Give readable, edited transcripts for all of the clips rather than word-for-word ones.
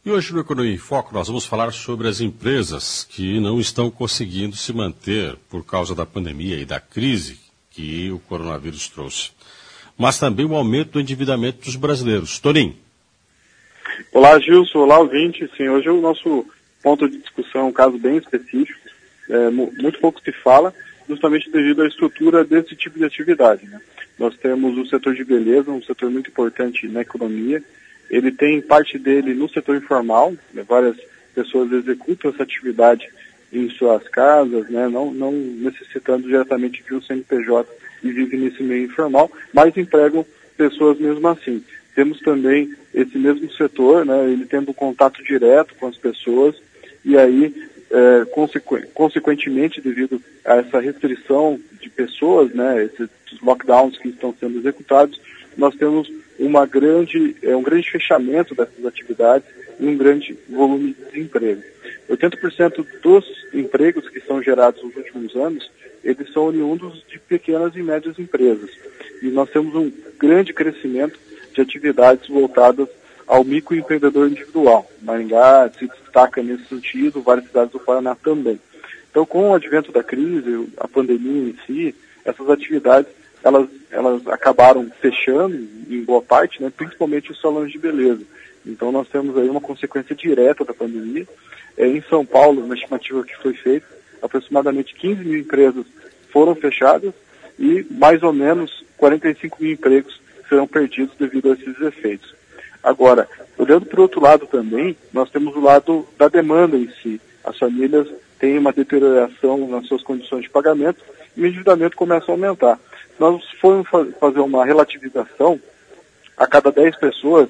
E hoje no Economia em Foco nós vamos falar sobre as empresas que não estão conseguindo se manter por causa da pandemia e da crise que o coronavírus trouxe. Mas também o aumento do endividamento dos brasileiros. Toninho. Olá, Gilson. Olá, ouvinte. Sim, hoje o nosso ponto de discussão é um caso bem específico. Muito pouco se fala, justamente devido à estrutura desse tipo de atividade, né? Nós temos o setor de beleza, um setor muito importante na economia. Ele tem parte dele no setor informal, né? Várias pessoas executam essa atividade em suas casas, né? Não necessitando diretamente de um CNPJ e vivem nesse meio informal, mas empregam pessoas mesmo assim. Temos também esse mesmo setor, né? Ele tendo contato direto com as pessoas e aí, consequentemente, devido a essa restrição de pessoas, né? Esses lockdowns que estão sendo executados, nós temos um grande fechamento dessas atividades e um grande volume de desemprego. 80% dos empregos que são gerados nos últimos anos, eles são oriundos de pequenas e médias empresas. E nós temos um grande crescimento de atividades voltadas ao microempreendedor individual. Maringá se destaca nesse sentido, várias cidades do Paraná também. Então, com o advento da crise, a pandemia em si, essas atividades elas acabaram fechando em boa parte, né, principalmente os salões de beleza. Então nós temos aí uma consequência direta da pandemia. Em São Paulo, na estimativa que foi feita, aproximadamente 15 mil empresas foram fechadas e mais ou menos 45 mil empregos serão perdidos devido a esses efeitos. Agora, olhando para o outro lado também, nós temos o lado da demanda em si. As famílias têm uma deterioração nas suas condições de pagamento e o endividamento começa a aumentar. Nós fomos fazer uma relativização, a cada 10 pessoas,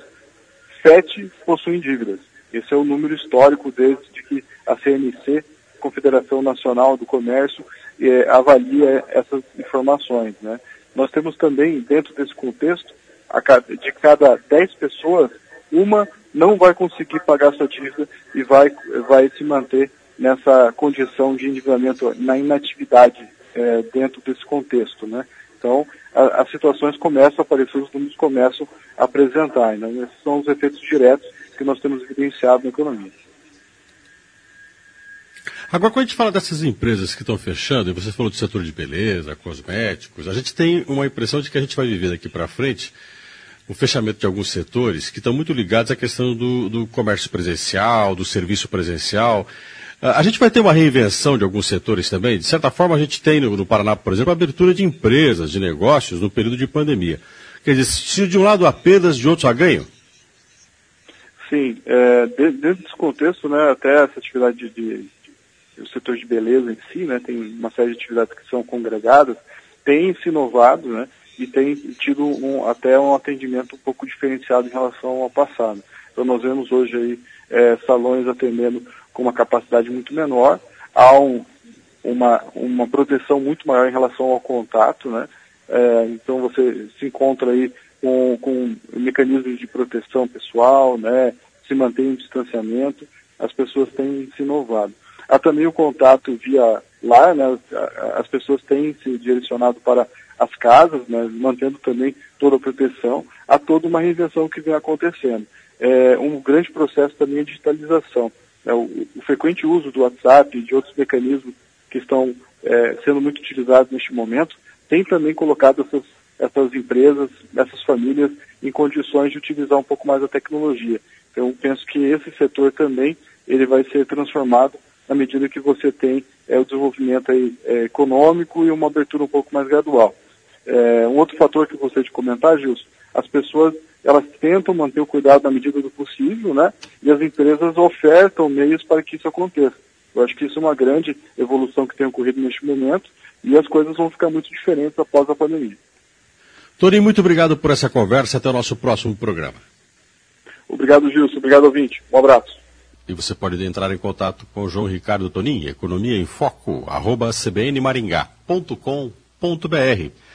7 possuem dívidas. Esse é o número histórico desde que a CNC, Confederação Nacional do Comércio, avalia essas informações, né? Nós temos também, dentro desse contexto, de cada 10 pessoas, uma não vai conseguir pagar sua dívida e vai se manter nessa condição de endividamento, na inatividade dentro desse contexto, né? Então, as situações começam a aparecer, os números começam a apresentar. Né? Esses são os efeitos diretos que nós temos evidenciado na economia. Agora, quando a gente fala dessas empresas que estão fechando, e você falou do setor de beleza, cosméticos, a gente tem uma impressão de que a gente vai viver daqui para frente o fechamento de alguns setores que estão muito ligados à questão do comércio presencial, do serviço presencial. A gente vai ter uma reinvenção de alguns setores também. De certa forma, a gente tem no Paraná, por exemplo, a abertura de empresas, de negócios no período de pandemia. Quer dizer, se de um lado há perdas, de outro há ganho? Sim, dentro desse contexto, né, até essa atividade do setor de beleza em si, né, tem uma série de atividades que são congregadas, tem se inovado, né, e tem tido até um atendimento um pouco diferenciado em relação ao passado. Então nós vemos hoje aí salões atendendo com uma capacidade muito menor, há uma proteção muito maior em relação ao contato, né? Então você se encontra aí com mecanismos de proteção pessoal, né? Se mantém um distanciamento, as pessoas têm se inovado. Há também o contato via lar, né? As pessoas têm se direcionado para as casas, né? Mantendo também toda a proteção. Há toda uma reinvenção que vem acontecendo. Um grande processo também é a digitalização. O frequente uso do WhatsApp e de outros mecanismos que estão sendo muito utilizados neste momento tem também colocado essas empresas, essas famílias em condições de utilizar um pouco mais a tecnologia. Então, eu penso que esse setor também ele vai ser transformado na medida que você tem o desenvolvimento aí, econômico e uma abertura um pouco mais gradual. Um outro fator que eu gostaria de comentar, Gilson, as pessoas elas tentam manter o cuidado na medida do possível, né? E as empresas ofertam meios para que isso aconteça. Eu acho que isso é uma grande evolução que tem ocorrido neste momento e as coisas vão ficar muito diferentes após a pandemia. Toninho, muito obrigado por essa conversa. Até o nosso próximo programa. Obrigado, Gilson. Obrigado, ouvinte. Um abraço. E você pode entrar em contato com o João Ricardo Toninho, economia em foco, @cbnmaringá.com.br.